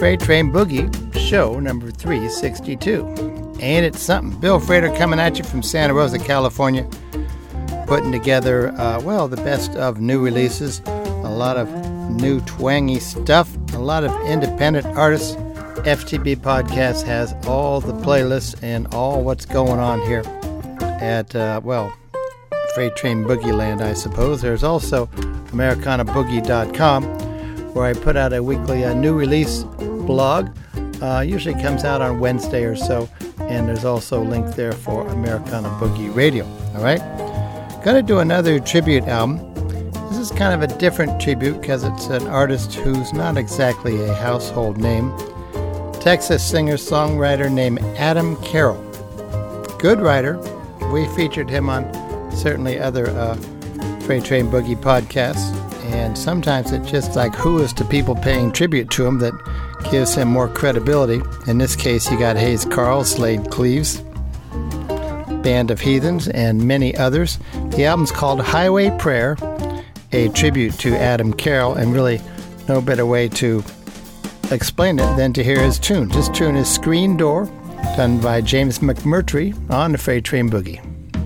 Freight Train Boogie, show number 362. Ain't it something? Bill Freighter coming at you from Santa Rosa, California, putting together, the best of new releases, a lot of new twangy stuff, a lot of independent artists. FTB Podcast has all the playlists and all what's going on here at, Freight Train Boogie Land, I suppose. There's also AmericanaBoogie.com, where I put out a weekly new release blog. Usually comes out on Wednesday or so, and there's also a link there for Americana Boogie Radio. All right? Gonna do another tribute album. This is kind of a different tribute because it's an artist who's not exactly a household name. Texas singer-songwriter named Adam Carroll. Good writer. We featured him on certainly other Freight Train Boogie podcasts, and sometimes it's just like who is to people paying tribute to him that gives him more credibility. In this case, you got Hayes Carll, Slade Cleaves, Band of Heathens, and many others. The album's called Highway Prayer, a tribute to Adam Carroll, and really no better way to explain it than to hear his tune. This tune is Screen Door, done by James McMurtry on the Freight Train Boogie.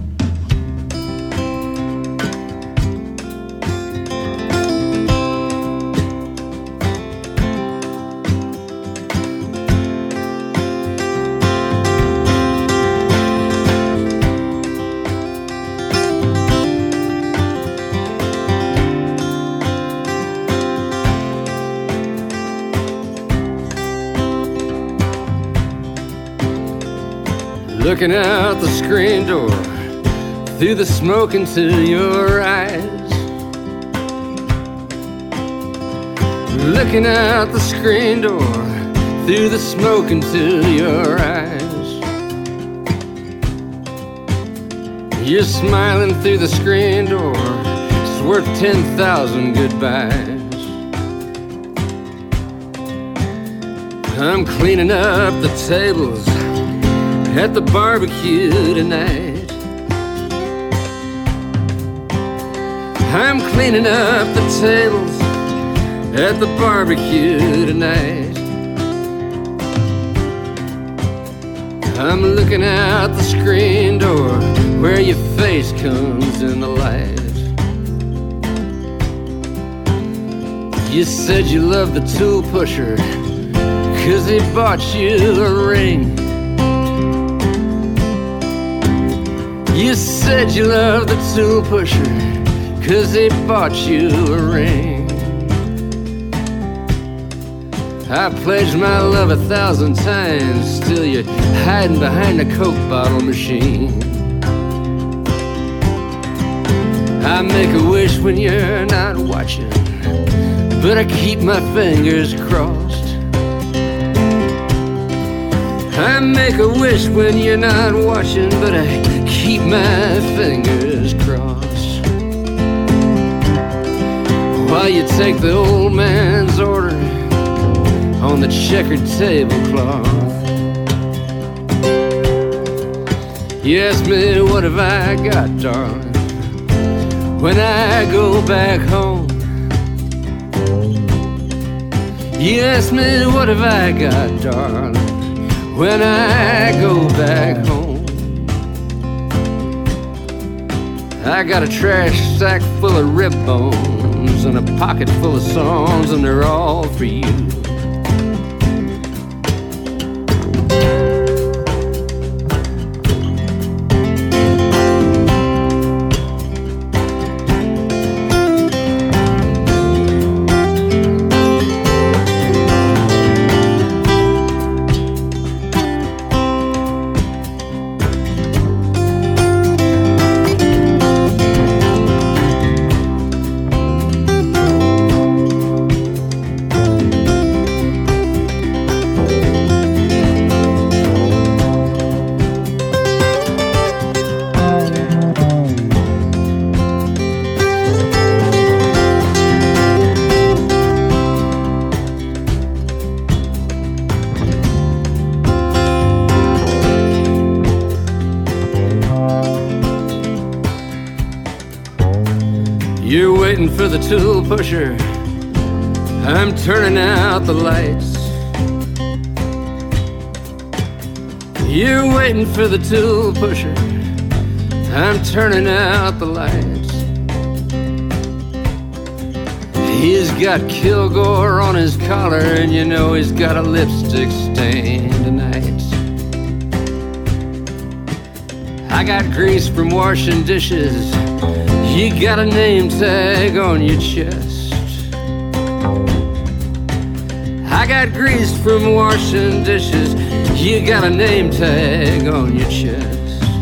Looking out the screen door, through the smoke into your eyes. Looking out the screen door, through the smoke into your eyes. You're smiling through the screen door, it's worth 10,000 goodbyes. I'm cleaning up the tables at the barbecue tonight. I'm cleaning up the tables at the barbecue tonight. I'm looking out the screen door where your face comes in the light. You said you loved the tool pusher 'cause he bought you a ring. You said you loved the tool pusher 'cause he bought you a ring. I pledged my love 1,000 times, still you're hiding behind a Coke bottle machine. I make a wish when you're not watching, but I keep my fingers crossed. I make a wish when you're not watching, but I keep my fingers crossed. While you take the old man's order on the checkered tablecloth. You ask me what have I got, darling, when I go back home. You ask me what have I got, darling, when I go back home. I got a trash sack full of rib bones and a pocket full of songs, and they're all for you. You're waiting for the tool pusher, I'm turning out the lights. You're waiting for the tool pusher. I'm turning out the lights. He's got Kilgore on his collar, and you know he's got a lipstick stain tonight. I got grease from washing dishes. You got a name tag on your chest. I got grease from washing dishes. You got a name tag on your chest.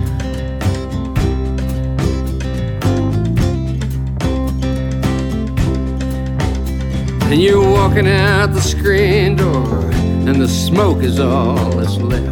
And you're walking out the screen door, and the smoke is all that's left.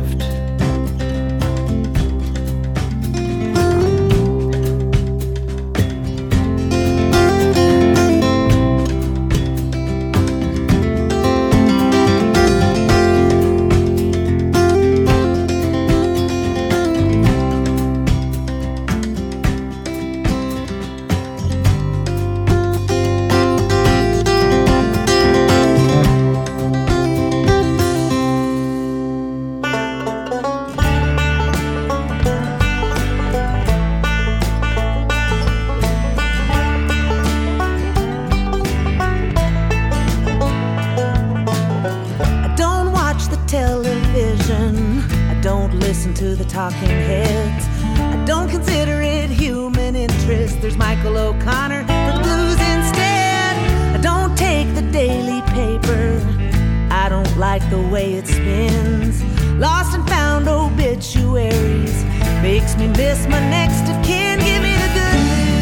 Talking heads. I don't consider it human interest. There's Michael O'Connor for blues instead. I don't take the daily paper. I don't like the way it spins. Lost and found obituaries makes me miss my next of kin. Give me the good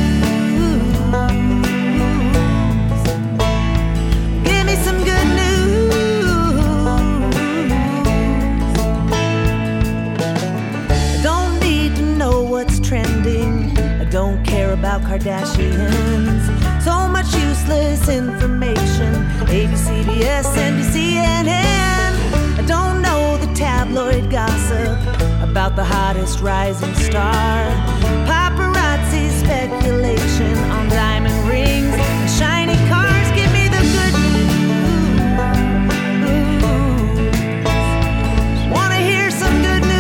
news. Give me some good news. Trending. I don't care about Kardashians. So much useless information. ABC, CBS, NBC, CNN. I don't know the tabloid gossip about the hottest rising star. Paparazzi speculation on diamond rings and shiny cars. Give me the good news. Wanna hear some good news?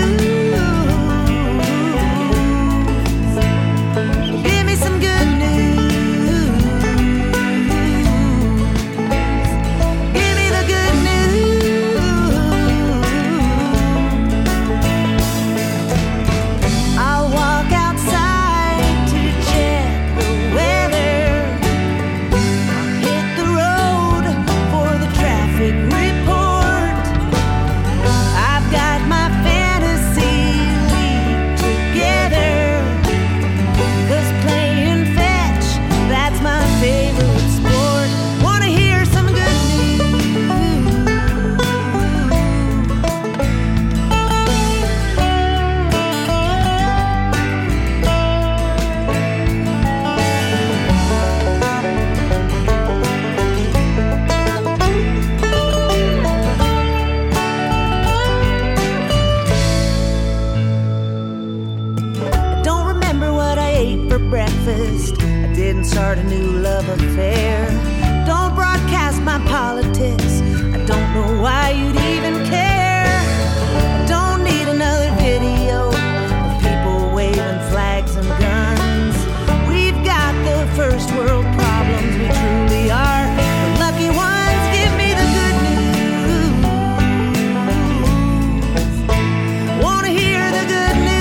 Start a new love affair. Don't broadcast my politics. I don't know why you'd even care. I don't need another video of people waving flags and guns. We've got the first world problems. We truly are the lucky ones. Give me the good news. Wanna hear the good news?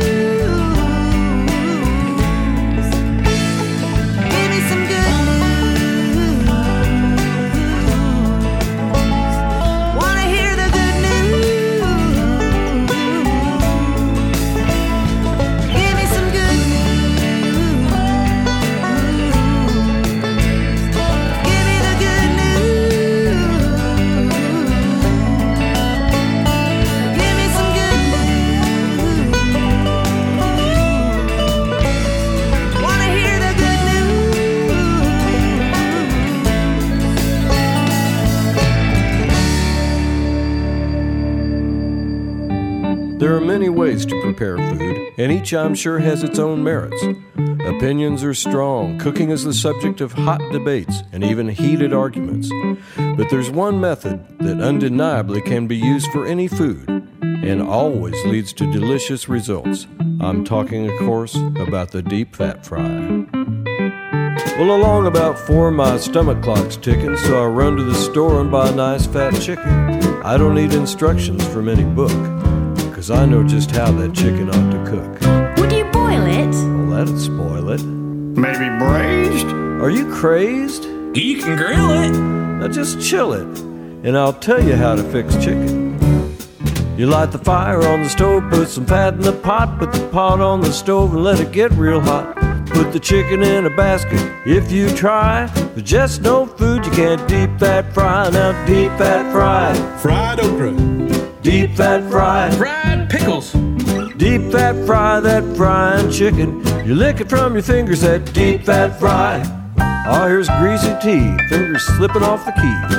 There are many ways to prepare food, and each, I'm sure, has its own merits. Opinions are strong, cooking is the subject of hot debates and even heated arguments. But there's one method that undeniably can be used for any food, and always leads to delicious results. I'm talking, of course, about the deep fat fry. Well, along about 4, my stomach clock's ticking, so I run to the store and buy a nice fat chicken. I don't need instructions from any book, 'cause I know just how that chicken ought to cook. Would you boil it? Well, that'd spoil it. Maybe braised? Are you crazed? You can grill it. Now just chill it, and I'll tell you how to fix chicken. You light the fire on the stove, put some fat in the pot, put the pot on the stove and let it get real hot. Put the chicken in a basket. If you try, there's just no food you can't deep fat fry. Now deep fat fry. Fried okra. Deep fat fry. Fried pickles. Deep fat fry that frying chicken. You lick it from your fingers, that deep fat fry. Oh, here's greasy tea, fingers slipping off the keys.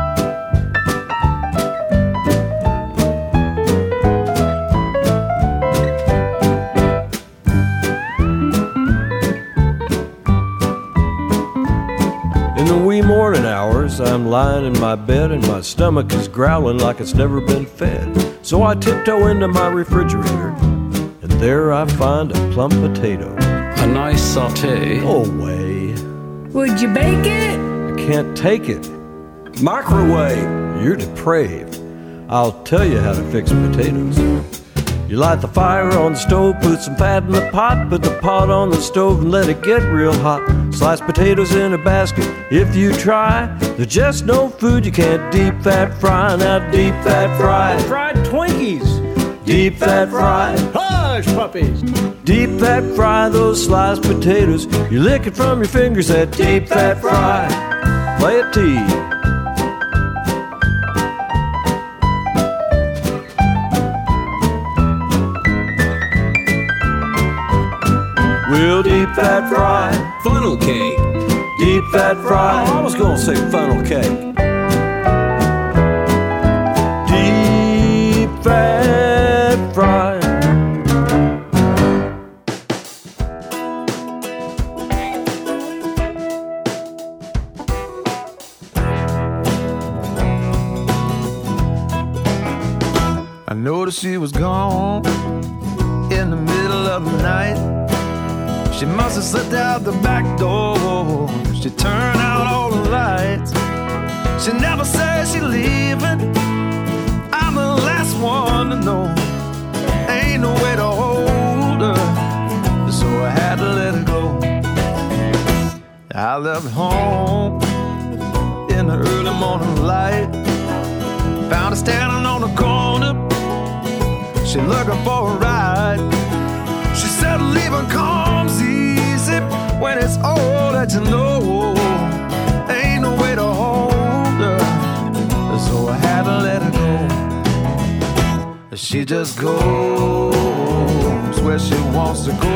In the wee morning hours, I'm lying in my bed and my stomach is growling like it's never been fed. So I tiptoe into my refrigerator, and there I find a plump potato. A nice saute. Go away. Would you bake it? I can't take it. Microwave. You're depraved. I'll tell you how to fix potatoes. You light the fire on the stove, put some fat in the pot, put the pot on the stove and let it get real hot. Slice potatoes in a basket. If you try, there's just no food you can't deep fat fry. Now deep fat fry. Fried Twinkies. Deep fat fry. Hush puppies. Deep fat fry those sliced potatoes. You lick it from your fingers, that deep fat fry. Play it T. We'll deep fat fry. Funnel cake. Deep fat fry. Oh, I was gonna say funnel cake. Deep fat fry. I noticed she was gone in the middle of the night. She must have slipped out the back door. She turned out all the lights. She never said she's leaving. I'm the last one to know. Ain't no way to hold her, so I had to let her go. I left home in the early morning light. Found her standing on the corner. She looking for a ride. She said leaving comes easy when it's all that you know. Ain't no way to hold her, so I had to let her go. She just goes where she wants to go.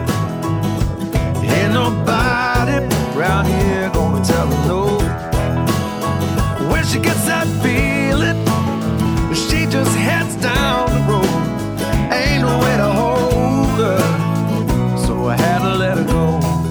Ain't nobody around here gonna tell her no. When she gets that feeling, she just heads down the road. Ain't no way to hold her, so I had to let her go.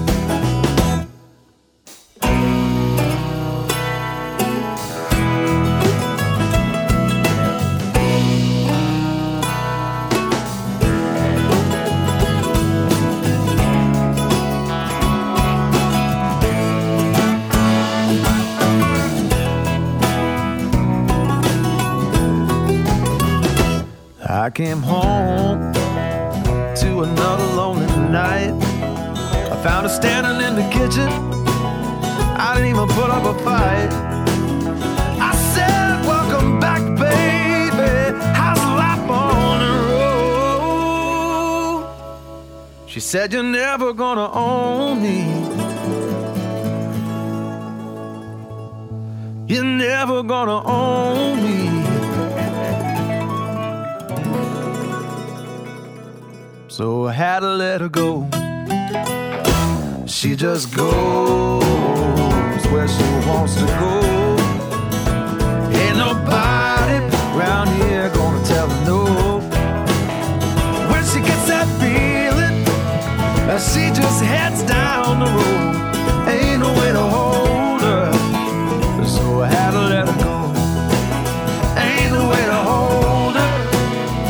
I came home to another lonely night. I found her standing in the kitchen. I didn't even put up a fight. I said, welcome back, baby. How's life on the road? She said, you're never gonna own me. You're never gonna own me. So I had to let her go. She just goes where she wants to go. Ain't nobody around here gonna tell her no. When she gets that feeling, she just heads down the road. Ain't no way to hold her, so I had to let her go. Ain't no way to hold her,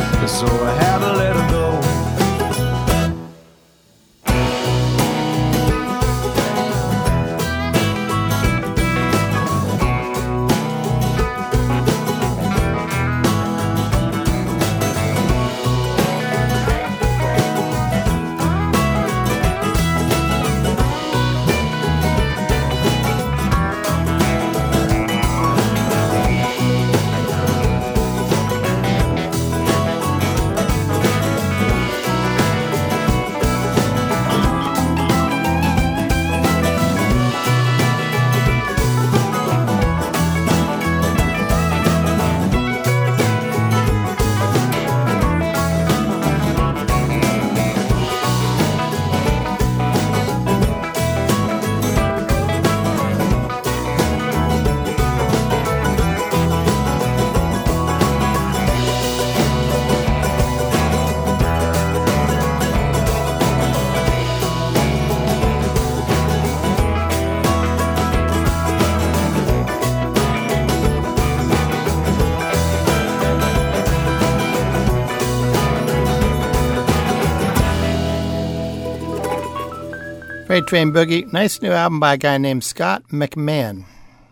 Freight Train Boogie, nice new album by a guy named Scott McMahon.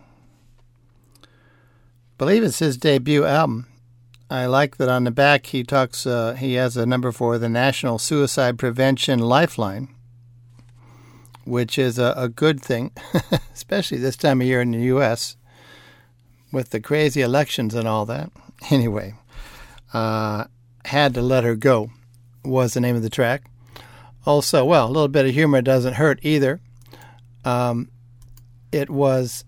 Believe it's his debut album. I like that on the back he talks. He has a number for the National Suicide Prevention Lifeline, which is a good thing, especially this time of year in the U.S. with the crazy elections and all that. Anyway, Had to Let Her Go was the name of the track. Also, well, a little bit of humor doesn't hurt either. It was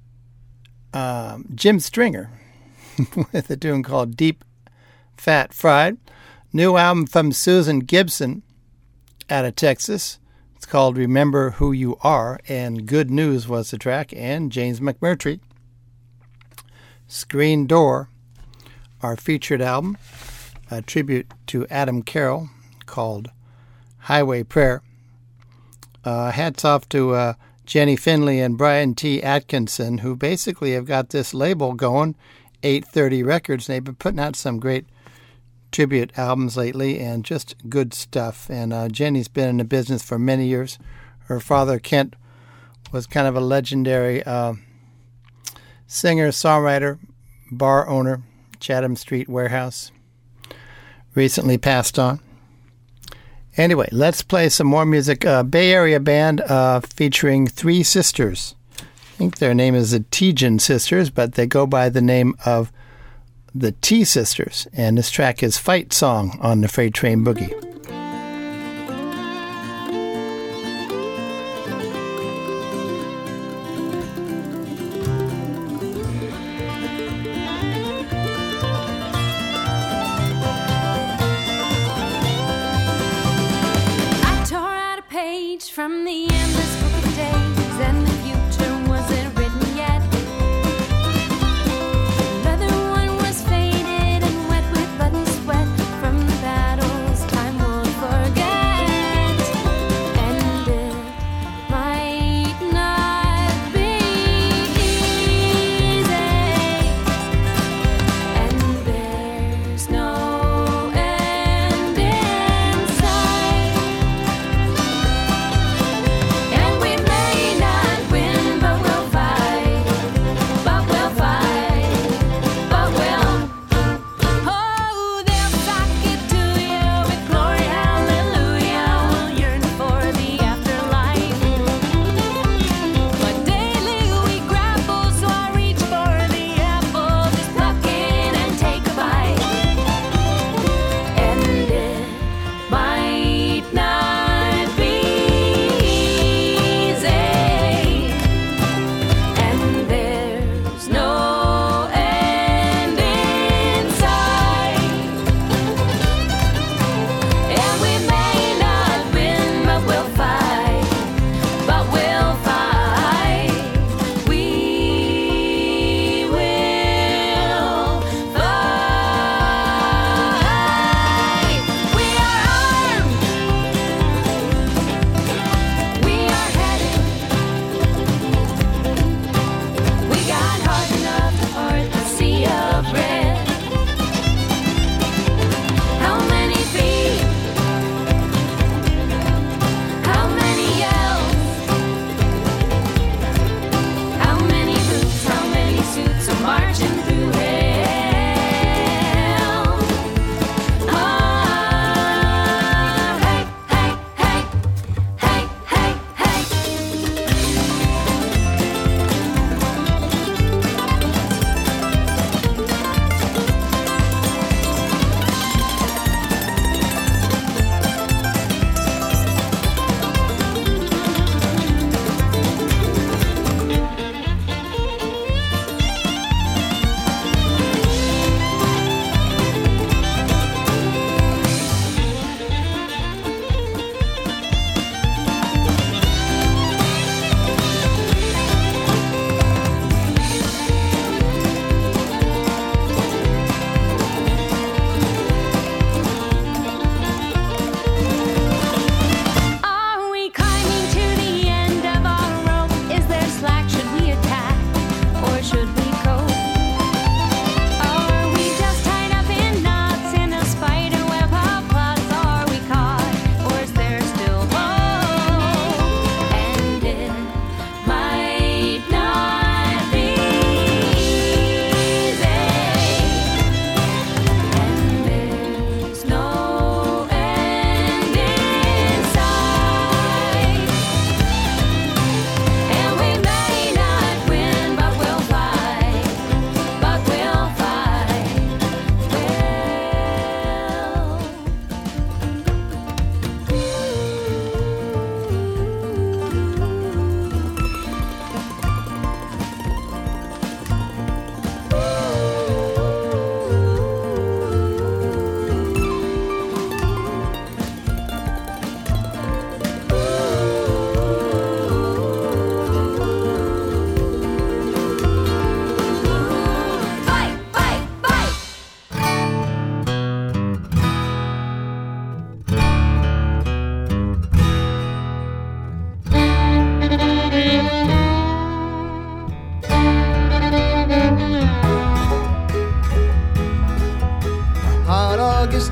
Jim Stringer with a tune called Deep Fat Fried. New album from Susan Gibson out of Texas. It's called Remember Who You Are, and Good News was the track, and James McMurtry. Screen Door, our featured album, a tribute to Adam Carroll called Highway Prayer. Hats off to Jenny Finley and Brian T. Atkinson, who basically have got this label going, 830 Records, and they've been putting out some great tribute albums lately and just good stuff. And Jenny's been in the business for many years. Her father, Kent, was kind of a legendary singer, songwriter, bar owner, Chatham Street Warehouse. Recently passed on. Anyway, let's play some more music. Bay Area band featuring three sisters. I think their name is the Tejan Sisters, but they go by the name of the T Sisters. And this track is Fight Song on the Freight Train Boogie. From the endless book of days, and the future wasn't written yet. The leather one was faded and wet with blood and sweat from the battles time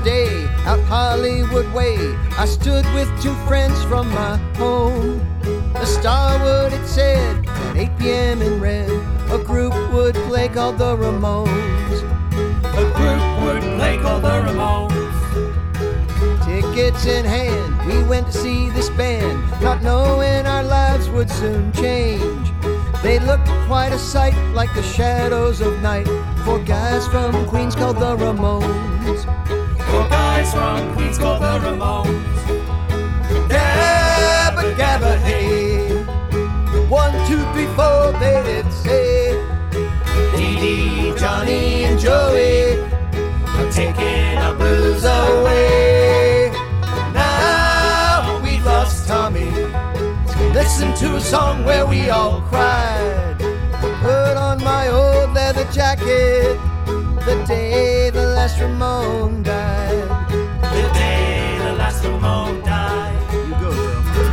day out Hollywood Way, I stood with two friends from my home. The Starwood, it said, at 8 p.m. in red, a group would play called the Ramones. A group would play called the Ramones. Tickets in hand, we went to see this band, not knowing our lives would soon change. They looked quite a sight like the shadows of night, four guys from Queens called the Ramones. Four guys from Queens called the Ramones. Gabba, gabba, hey. 1, 2, 3, 4, they did say. Dee Dee, Johnny and Joey are taking our blues away. Now we've lost Tommy. Listen to a song where we all cried. Put on my old leather jacket the day the last Ramone died. The day the last Ramone died. You go, girl.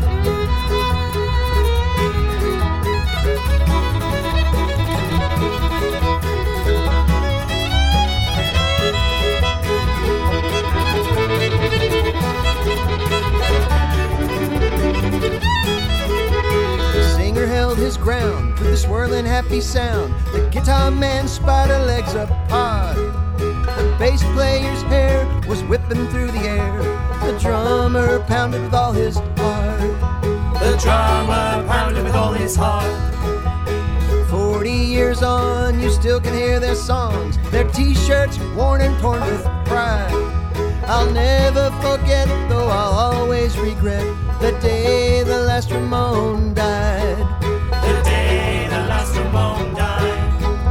Held his ground through the swirling happy sound. The guitar man spider legs apart. The bass player's hair was whipping through the air. The drummer pounded with all his heart. The drummer pounded with all his heart. 40 years on, you still can hear their songs, their t-shirts worn and torn with pride. I'll never forget, though I'll always regret, the day the last Ramone died. The day the last Ramone died.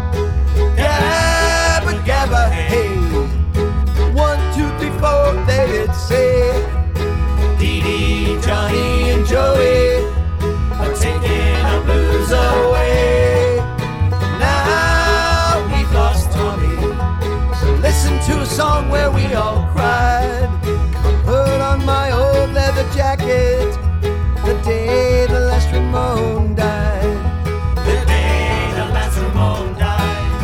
Gabba, gabba, hey. 1, 2, 3, 4, they did say. Dee Dee, Johnny and Joey are taking our blues away. Now we've lost Tommy, so listen to a song where we all cried. I put on my old leather jacket the day the last Ramone died. The day the last Ramone died.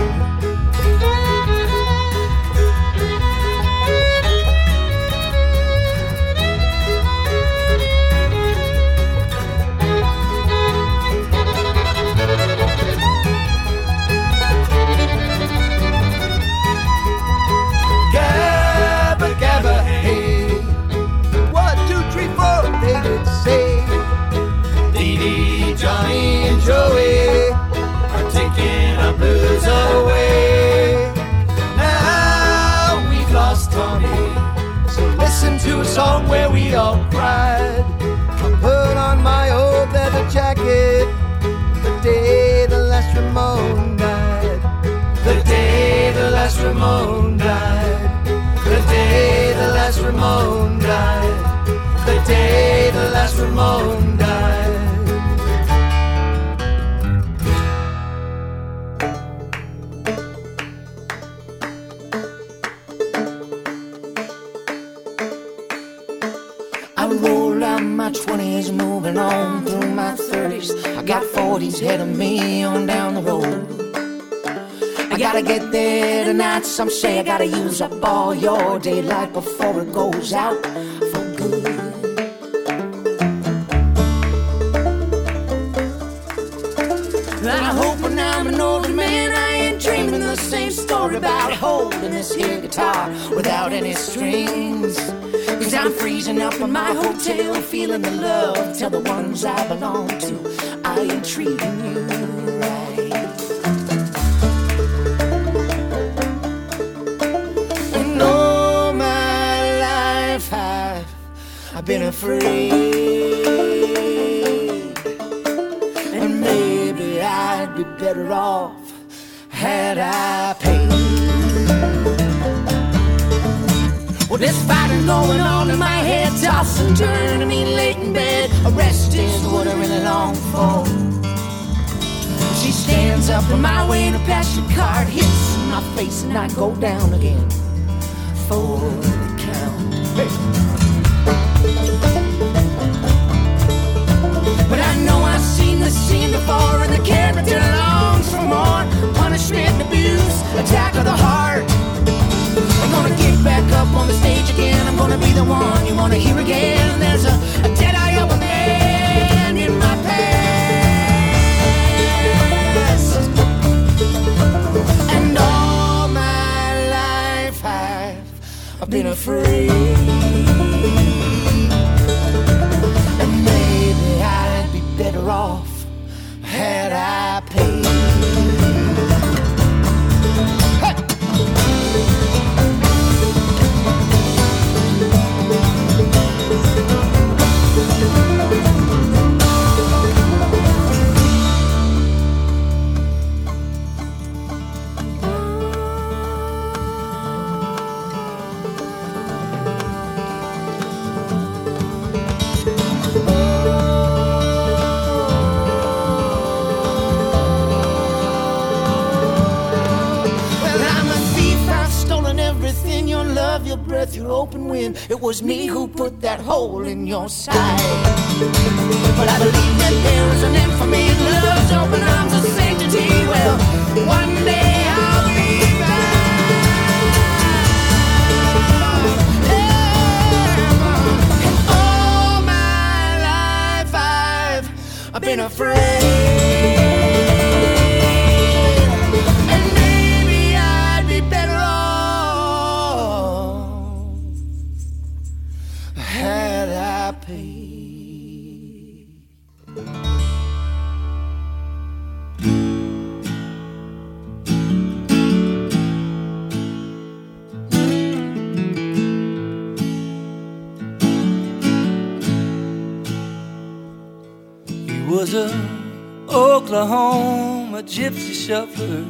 Gabba, gabba, hey. 1, 2, 3, 4, they did say. Dee Dee, Johnny and Joey are taking our blues away. Now we've lost Tommy, so listen to a song where we all cried. I put on my old leather jacket the day the last Ramone died. The day the last Ramone died. The day the last Ramone died. The day the last Ramone died. I rolled out my 20s, moving on through my 30s. I got 40s ahead of me on down the road. I gotta get there tonight, some say I gotta use up all your daylight before it goes out for good. I hope when I'm an older man I ain't dreaming the same story about holding this here guitar without any strings. 'Cause I'm freezing up in my hotel, feeling the love, tell the ones I belong to I ain't treating you right. And all my life I've been afraid, and maybe I'd be better off had I paid. Well, there's fighting going on in my head, tossing, turning me late in bed. A rest is what I really long for. She stands up on my way and a plastic card hits my face and I go down again for the count. Hey. But I know I've seen this scene before, and the character longs for more. Punishment and abuse, attack of the heart. I'm gonna get back up on the stage And maybe I'd be better off had I paid. Your open wind. It was me who put that hole in your side. But I believe that there is an infamy. Love's open arms of sanctity. Well, one day I'll be back. And all my life I've been afraid. And maybe I'd be better off had I paid. He was a Oklahoma gypsy shuffler,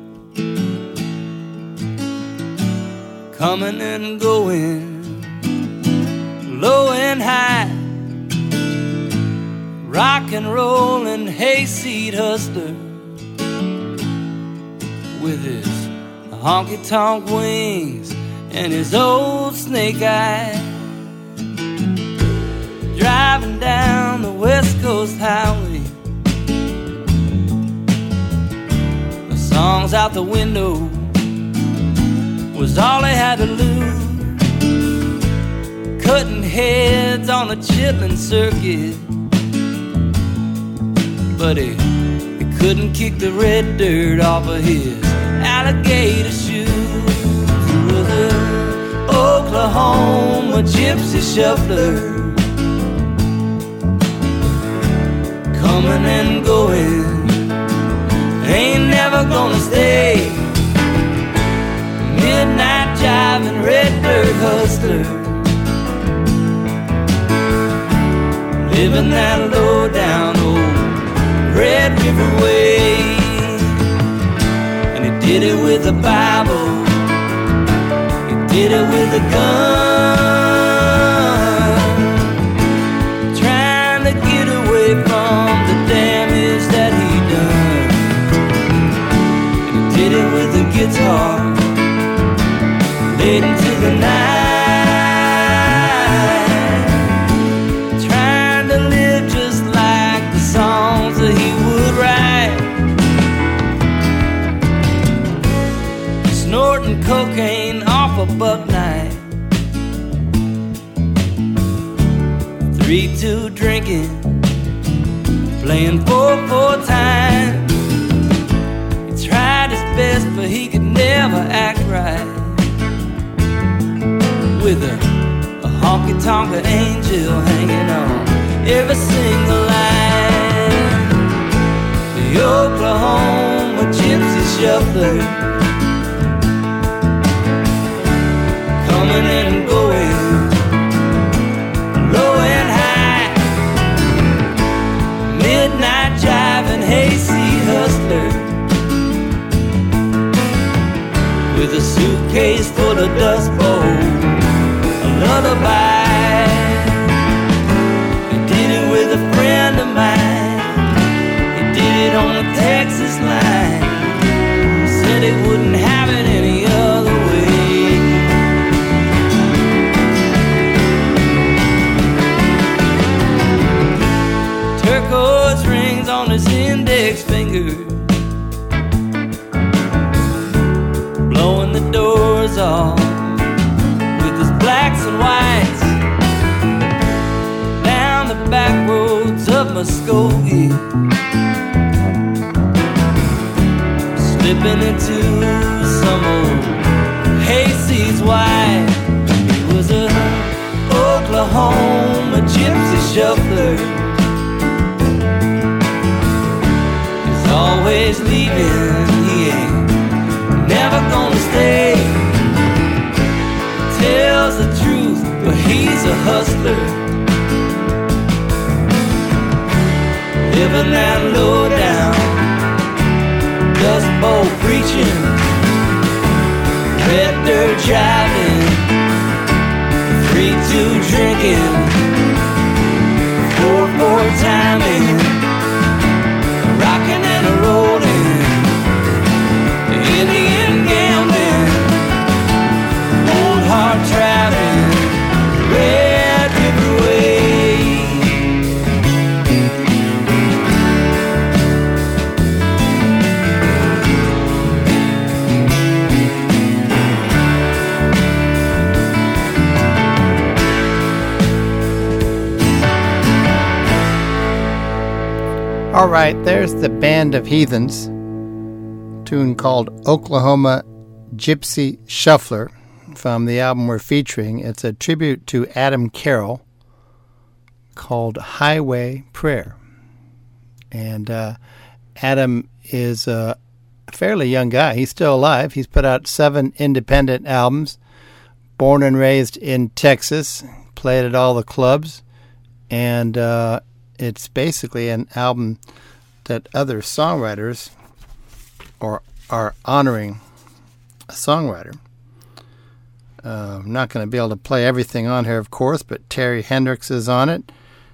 coming and going, low and high, rock and roll and hayseed hustler, with his honky-tonk wings and his old snake eye, driving down the West Coast highway. The songs out the window was all he had to lose, cutting heads on a chitlin circuit. But he couldn't kick the red dirt off of his alligator shoes. He was an Oklahoma gypsy shuffler, coming and going, ain't never gonna stay. Midnight jiving red dirt hustler, living that low down old Red River way. And he did it with a Bible, he did it with a gun, trying to get away from the damage that he done. And he did it with a guitar, late into the night, songs that he would write, snorting cocaine off a buck night, 3-2 drinking, playing 4-4 time. He tried his best but he could never act right, with a honky-tonk angel hanging on every single line. The Oklahoma gypsy shuffler, coming and going, low and high, midnight jiving hayseed hustler, with a suitcase full of dust bowls, a lullaby. He did it with a friend of mine, on the Texas line, said he wouldn't have it any other way. Turquoise rings on his index finger, blowing the doors off with his blacks and whites, down the back roads of Muskogee, slipping into some old hayseed's white. He was a shuffler is always leaving. He ain't never gonna stay. Tells the truth, but he's a hustler, living that low down, Dust Bowl preaching, red dirt driving, 3-2 drinking, 4-4 timing, rocking and rolling, Indian gambling, old hard driving, Red River Way. All right, there's the Band of Heathens, tune called Oklahoma Gypsy Shuffler from the album we're featuring. It's a tribute to Adam Carroll called Highway Prayer. And Adam is a fairly young guy. He's still alive. He's put out 7 independent albums. Born and raised in Texas, played at all the clubs, and it's basically an album that other songwriters are honoring a songwriter. I'm not going to be able to play everything on here, of course, but Terry Hendricks is on it,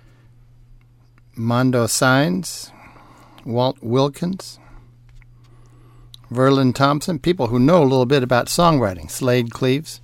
Mondo Signs, Walt Wilkins, Verlin Thompson, people who know a little bit about songwriting, Slade Cleaves.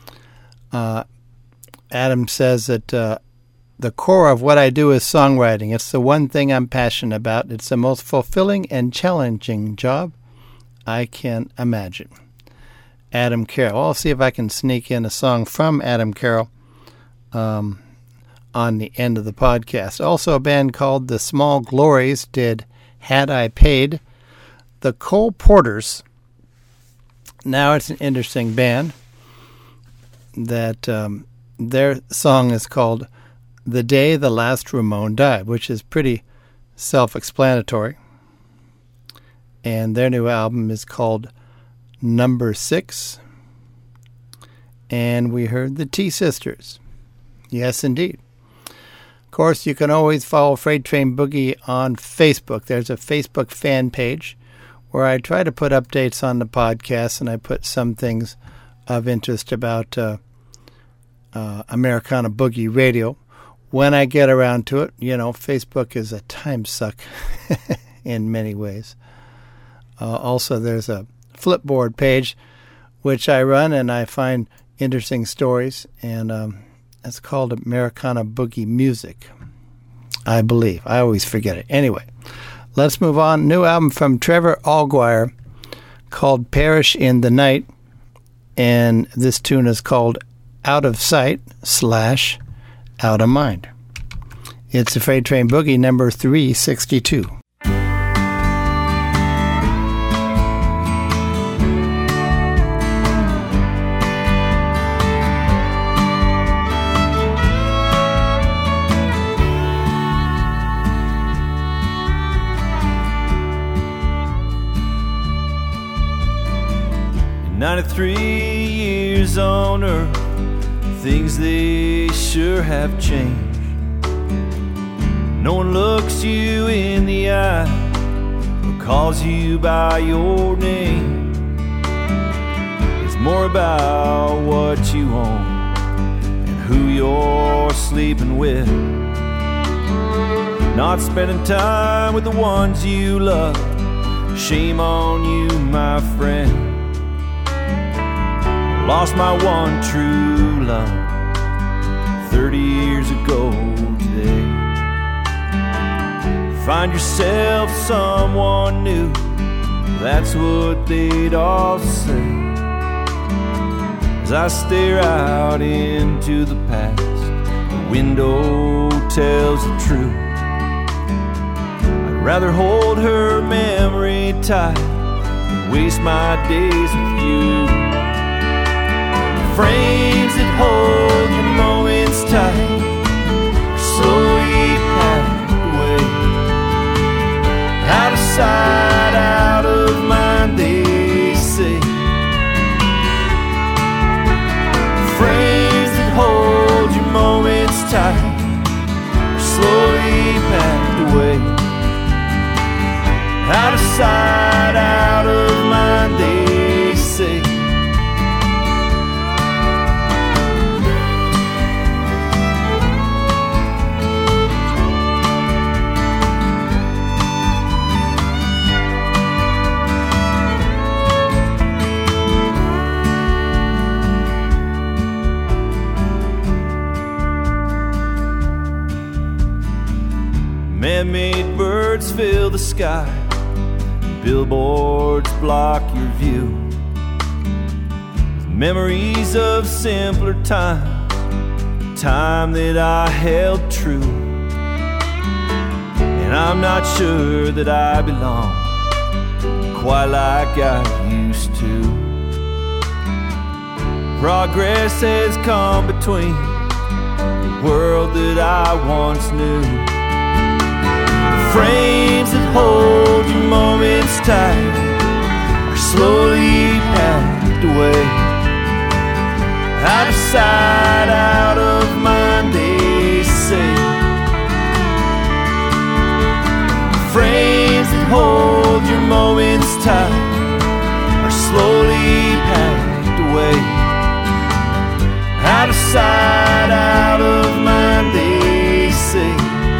Adam says that the core of what I do is songwriting. It's the one thing I'm passionate about. It's the most fulfilling and challenging job I can imagine. Adam Carroll. I'll see if I can sneak in a song from Adam Carroll on the end of the podcast. Also, a band called The Small Glories did Had I Paid. The Cole Porters. Now it's an interesting band that their song is called The Day the Last Ramone Died, which is pretty self-explanatory. And their new album is called Number 6. And we heard the T-Sisters. Yes, indeed. Of course, you can always follow Freight Train Boogie on Facebook. There's a Facebook fan page where I try to put updates on the podcast, and I put some things of interest about Americana Boogie Radio. When I get around to it, you know, Facebook is a time suck in many ways. Also, there's a Flipboard page, which I run, and I find interesting stories, and it's called Americana Boogie Music, I believe. I always forget it. Anyway, let's move on. New album from Trevor Allgaier called Perish in the Night, and this tune is called Out of Sight / Out of Mind. It's a Freight Train Boogie number 362. In 93 years on Earth, things they sure have changed. No one looks you in the eye or calls you by your name. It's more about what you own and who you're sleeping with. Not spending time with the ones you love. Shame on you, my friend. Lost my one true love 30 years ago today. Find yourself someone new, that's what they'd all say. As I stare out into the past, the window tells the truth. I'd rather hold her memory tight than waste my days with you. Frames that hold your moments tight are so man-made birds fill the sky. Billboards block your view. Memories of simpler times, the time that I held true. And I'm not sure that I belong quite like I used to. Progress has come between the world that I once knew. Frames that hold your moments tight are slowly packed away. Out of sight, out of mind, they say. Frames that hold your moments tight are slowly packed away. Out of sight, out of mind, they say.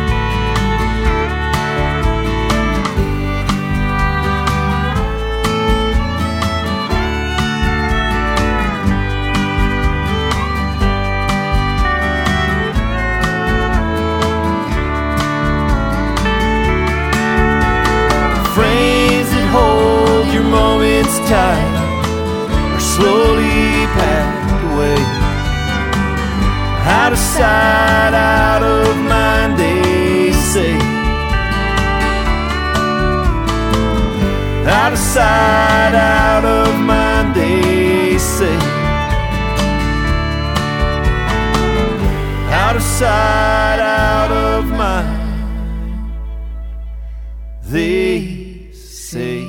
Your moments tight are slowly packed away. Out of sight, out of mind, they say. Out of sight, out of mind, they say. Out of sight, out of mind, they say.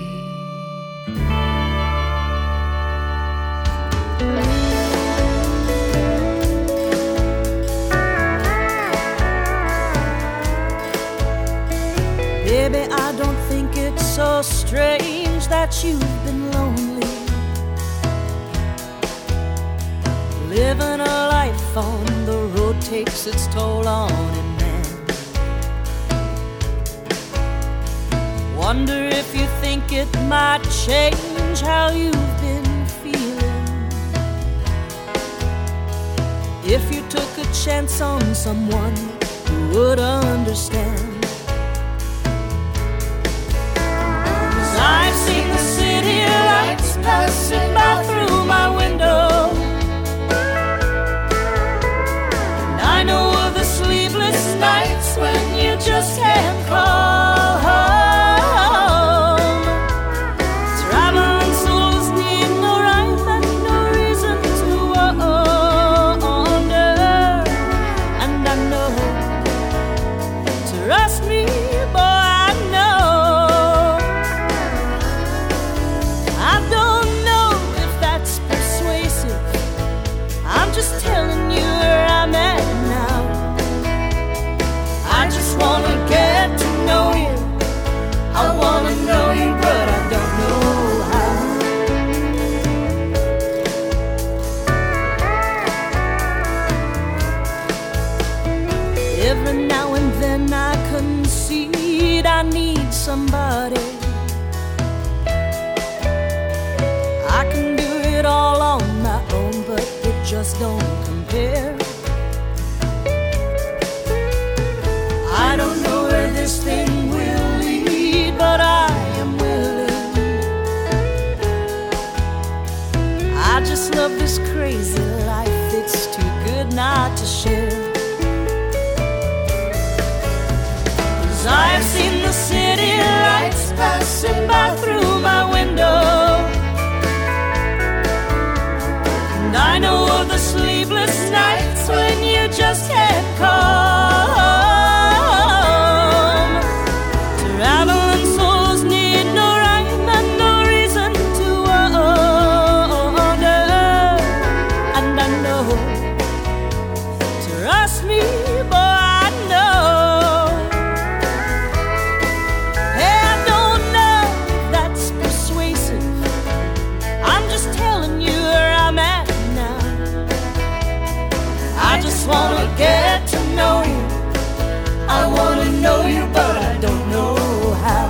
Baby, I don't think it's so strange that you've been lonely, living a life on the road takes its toll on a man. Wonder if you think it might change how you've been feeling if you took a chance on someone who would understand. I've seen the city lights passing by through my window, and I know of the sleepless nights when you just can't call home. Traveling souls need no rhyme and no reason to wonder, and I know, trust me, boy, I know. Just telling you where I'm at now. I just wanna get to know you. I wanna know you, but I don't know how. Every now and then I concede I need somebody. I can do it all on my own, but just don't compare. I don't know where this thing will lead, but I am willing. I just love this crazy life, it's too good not to share. 'Cause I've seen the city lights passing by through my window, I know of the sleepless nights when you just can't come. Traveling souls need no rhyme and no reason to wonder, and I know, trust me, boy, I know. Hey, I don't know if that's persuasive. I'm just telling you where I'm at. I just wanna get to know you. I wanna know you, but I don't know how.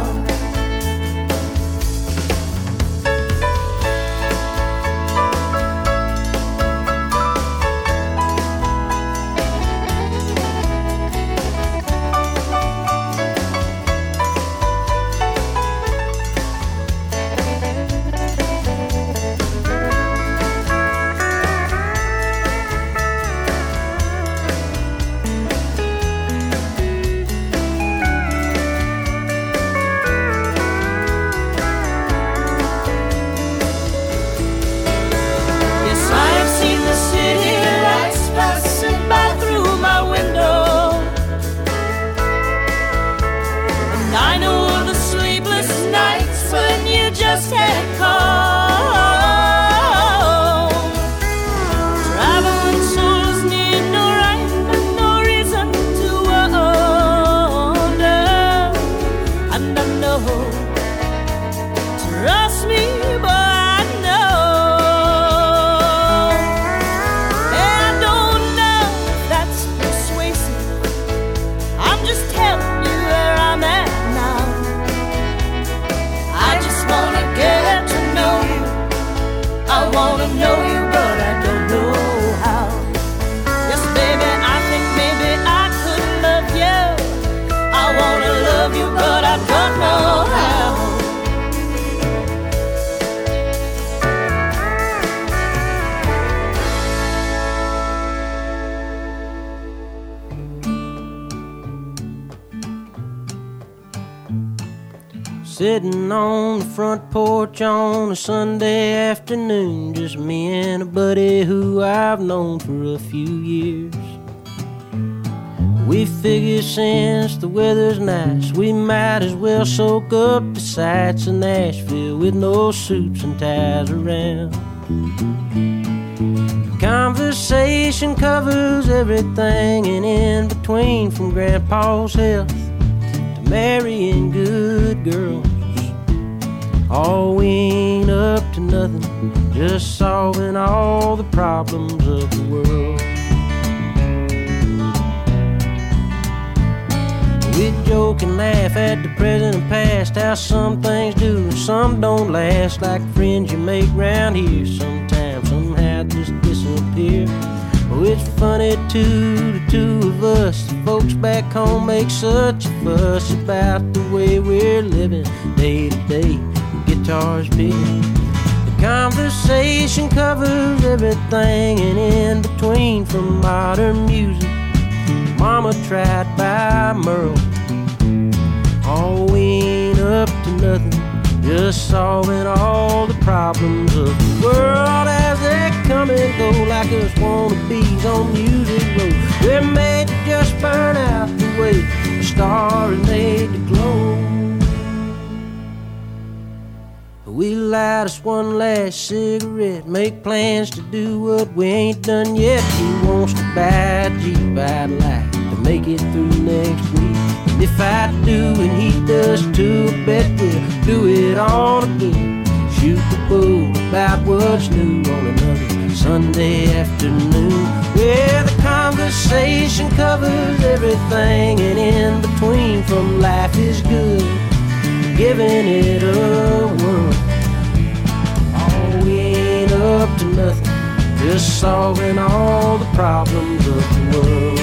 Sitting on the front porch on a Sunday afternoon, just me and a buddy who I've known for a few years. We figure since the weather's nice, we might as well soak up the sights of Nashville with no suits and ties around. Conversation covers everything and in between, from Grandpa's health to marrying good girls. Oh, we ain't up to nothing, just solving all the problems of the world. We joke and laugh at the present and past, how some things do and some don't last, like friends you make round here sometimes somehow just disappear. Oh, it's funny too, the two of us, the folks back home make such a fuss about the way we're living day to day. The guitar's big, the conversation covers everything and in between, from modern music, Mama tried by Merle. Oh, we ain't up to nothing, just solving all the problems of the world as they come and go, like us wannabes on Music Road. We're made to just burn out the way a star is made to glow. We light us one last cigarette, make plans to do what we ain't done yet. He wants to buy a Jeep I'd like to make it through next week. And if I do and he does too, I bet we'll do it all again. Shoot the bull about what's new on another Sunday afternoon. Where the conversation covers everything and in between, from life is good, giving it a whirl. Oh, we ain't up to nothing, just solving all the problems of the world.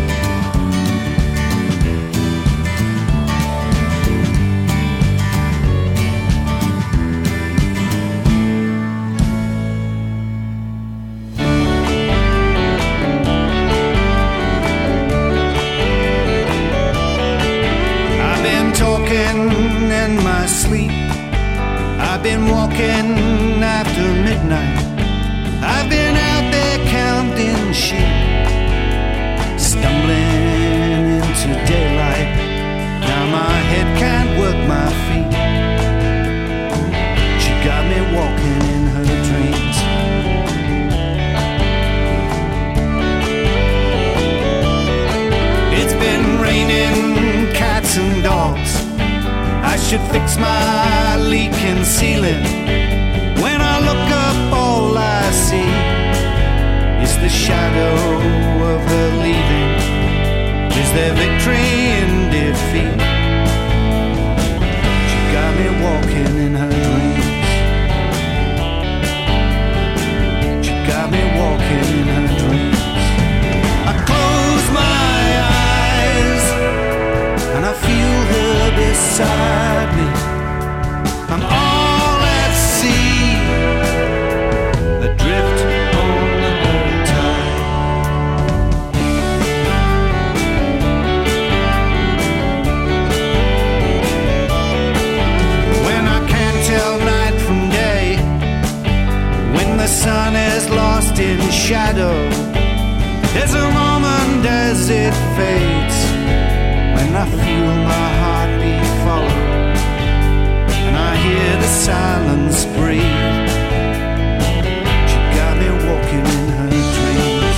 In my sleep, I've been walking after midnight. I've been out there counting sheep, stumbling into daylight. Now my head can't work my feet. She got me walking in her dreams. It's been raining cats and dogs. I should fix my leaking ceiling. When I look up, all I see is the shadow of her leaving. Is there victory in defeat? She got me walking in her dreams. She got me walking in her dreams. I close my eyes and I feel her beside me. I'm all at sea, adrift on the whole tide. When I can't tell night from day, when the sun is lost in shadow, there's a moment as it fades, when I feel my heartbeat follow, and I hear the silence breathe. She got me walking in her dreams.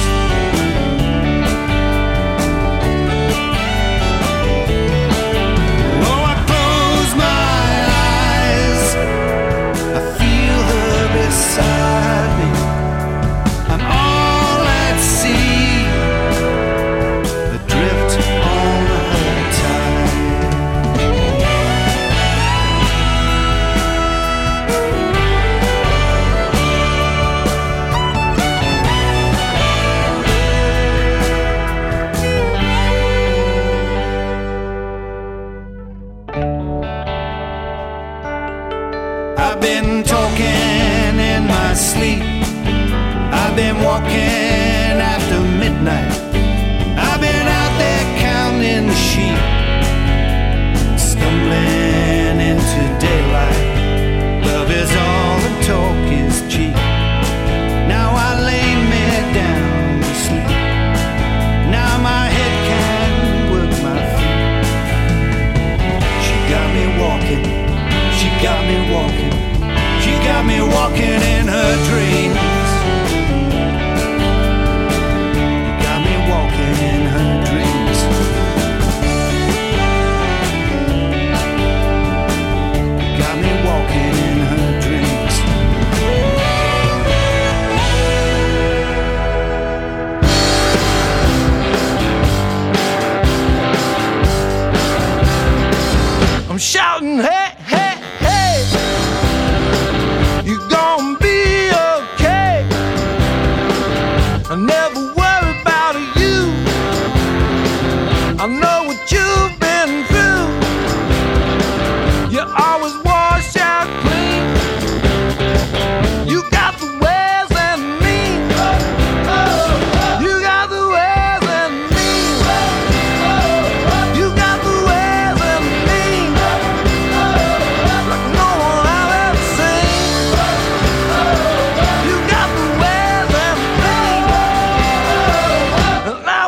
Oh, I close my eyes, I feel her beside me. I'm all at sea, adrift on her tide.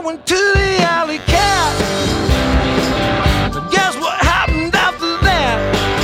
went to the alley cat. But guess what happened after that?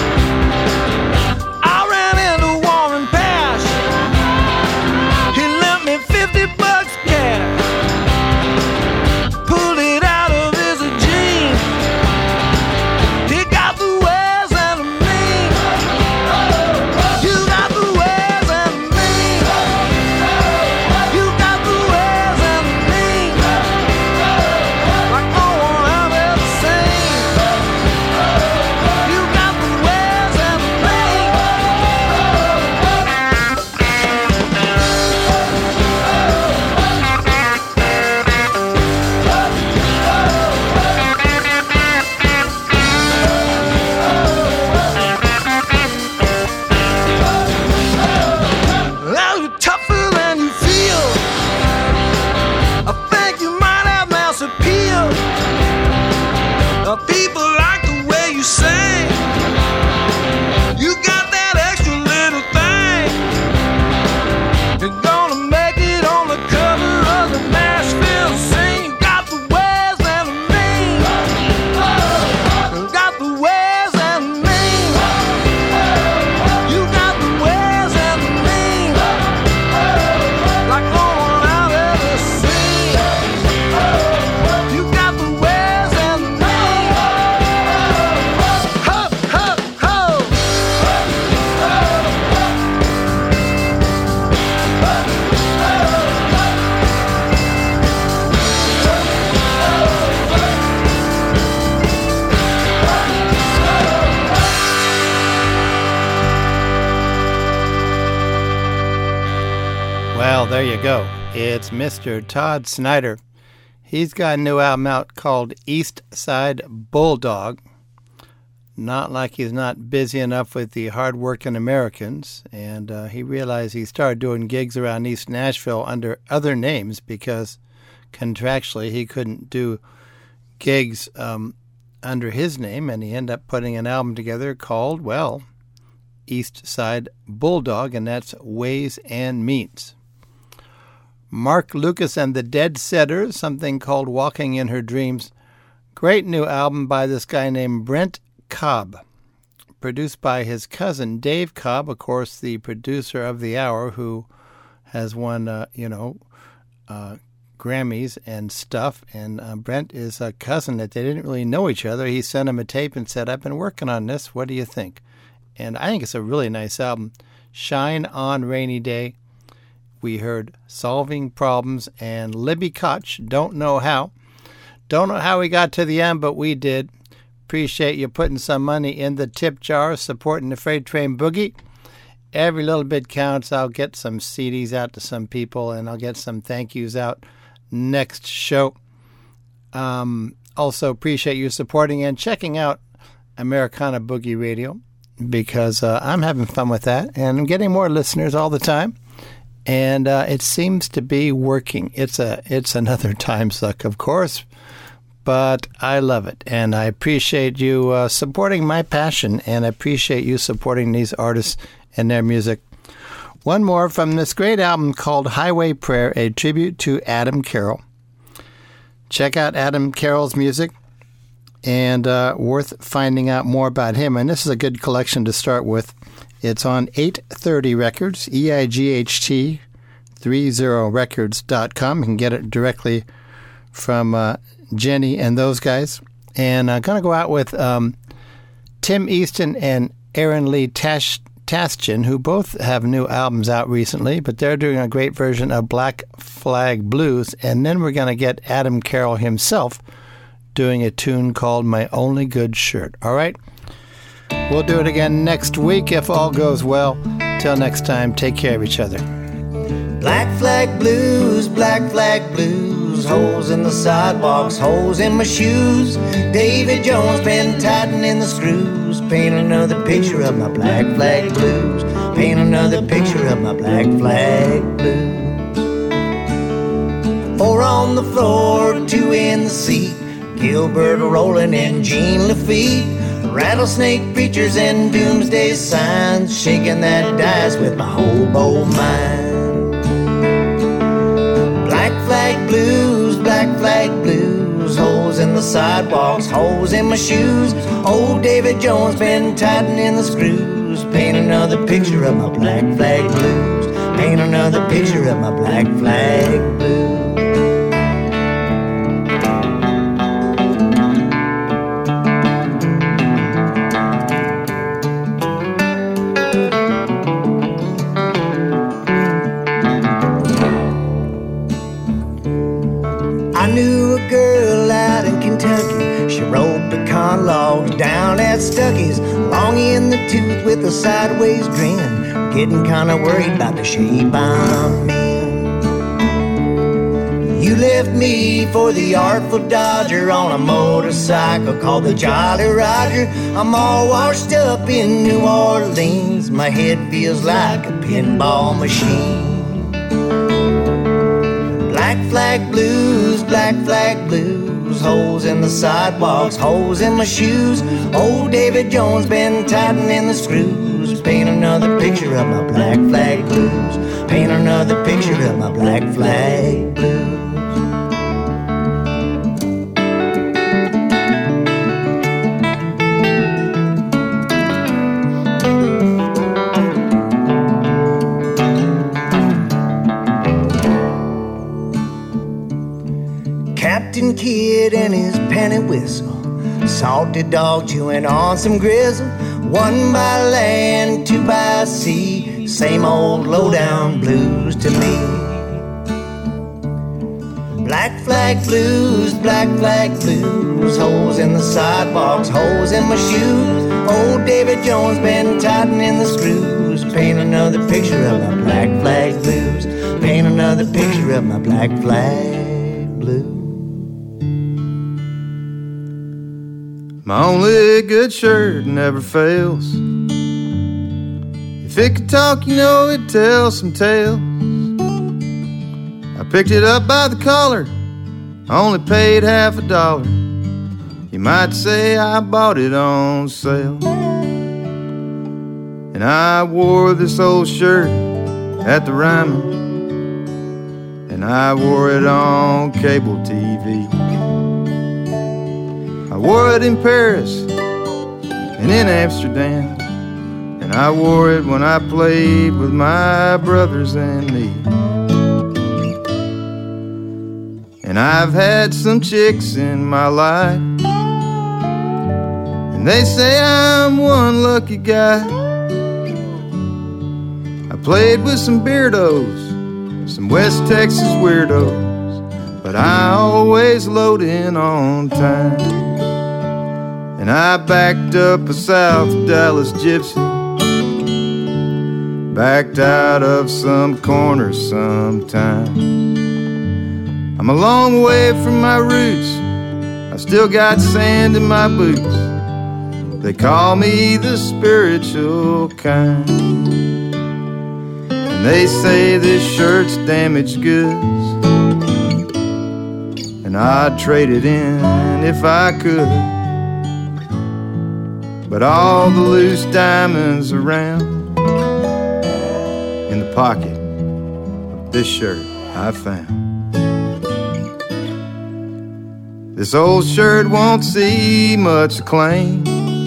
I ran into Warren Pash. He lent me $50 cash. Pulled it out of his jeans. He got the wares and the means. You got the wares and the means. You got the wares and the means. Like no one I've ever seen. You got the wares and the means. Well, you're tougher than you feel. I think you might have mass appeal. People like the way you sing. You got that extra little thing. You're gonna make it on the cover of the Nashville scene. You got the ways and the means. You got the ways and the means. You got the ways and the means. Like no one I've ever seen. You got the ways and the means. Ho, ho, ho. Well, there you go. It's Mr. Todd Snyder. He's got a new album out called East Side Bulldog. Not like he's not busy enough with the hard-working Americans. And he realized he started doing gigs around East Nashville under other names because contractually he couldn't do gigs under his name. And he ended up putting an album together called, well, East Side Bulldog, and that's Ways and Means. Mark Lucas and the Dead Setters, something called Walking in Her Dreams. Great new album by this guy named Brent Cobb, produced by his cousin Dave Cobb, of course, the producer of The Hour, who has won, Grammys and stuff. And Brent is a cousin that they didn't really know each other. He sent him a tape and said, I've been working on this. What do you think? And I think it's a really nice album. Shine on Rainy Day. We heard Solving Problems and Libby Koch, Don't Know How. Don't know how we got to the end, but we did. Appreciate you putting some money in the tip jar, supporting the Freight Train Boogie. Every little bit counts. I'll get some CDs out to some people, and I'll get some thank yous out next show. Also appreciate you supporting and checking out Americana Boogie Radio, because I'm having fun with that, and I'm getting more listeners all the time. And it seems to be working. It's another time suck, of course, but I love it. And I appreciate you supporting my passion, and I appreciate you supporting these artists and their music. One more from this great album called Highway Prayer, a tribute to Adam Carroll. Check out Adam Carroll's music, and worth finding out more about him. And this is a good collection to start with. It's on 830 Records, EIGHT30records.com. You can get it directly from Jenny and those guys. And I'm going to go out with Tim Easton and Aaron Lee Taskin, who both have new albums out recently, but they're doing a great version of Black Flag Blues. And then we're going to get Adam Carroll himself doing a tune called My Only Good Shirt. All right? We'll do it again next week if all goes well. Till next time, take care of each other. Black flag blues, holes in the sidewalks, holes in my shoes. David Jones been tightening the screws. Paint another picture of my black flag blues. Paint another picture of my black flag blues. 4 on the floor, 2 in the seat. Gilbert rolling in Jean Lafitte. Rattlesnake preachers and doomsday signs, shaking that dice with my hobo mind. Black flag flag blues. Holes in the sidewalks, holes in my shoes. Old David Jones been tightening the screws. Paint another picture of my black flag blues. Paint another picture of my black flag blues. I knew a girl out in Kentucky. She rode pecan logs down at Stucky's, long in the tooth with a sideways grin, getting kinda worried about the shape I'm in. You left me for the Artful Dodger on a motorcycle called the Jolly Roger. I'm all washed up in New Orleans. My head feels like a pinball machine. Black flag blues, black flag blues. Holes in the sidewalks, holes in my shoes. Old David Jones been tightening the screws. Paint another picture of my black flag blues. Paint another picture of my black flag blues. Captain Kidd and his penny whistle, salty dog chewing on some grizzle. One by land, two by sea, same old low-down blues to me. Black flag blues, black flag blues. Holes in the sidewalks, holes in my shoes. Old David Jones been tightening the screws. Paint another picture of my black flag blues. Paint another picture of my black flag blues. My only good shirt never fails. If it could talk, you know it'd tell some tales. I picked it up by the collar, I only paid $50. You might say I bought it on sale. And I wore this old shirt at the Ryman, and I wore it on cable TV. I wore it in Paris and in Amsterdam, and I wore it when I played with my brothers and me. And I've had some chicks in my life, and they say I'm one lucky guy. I played with some beardos, some West Texas weirdos, but I always load in on time. And I backed up a South Dallas gypsy, backed out of some corner sometime. I'm a long way from my roots, I still got sand in my boots. They call me the spiritual kind. And they say this shirt's damaged goods, and I'd trade it in if I could. But all the loose diamonds around in the pocket of this shirt I found. This old shirt won't see much acclaim,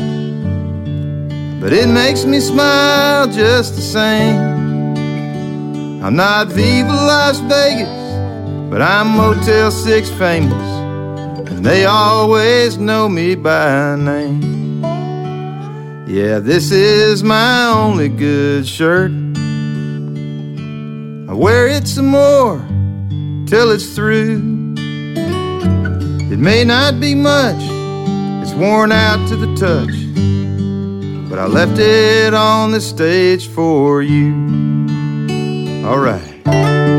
but it makes me smile just the same. I'm not Viva Las Vegas, but I'm Motel 6 famous, and they always know me by name. Yeah, this is my only good shirt. I wear it some more till it's through. It may not be much, it's worn out to the touch, but I left it on the stage for you. All right.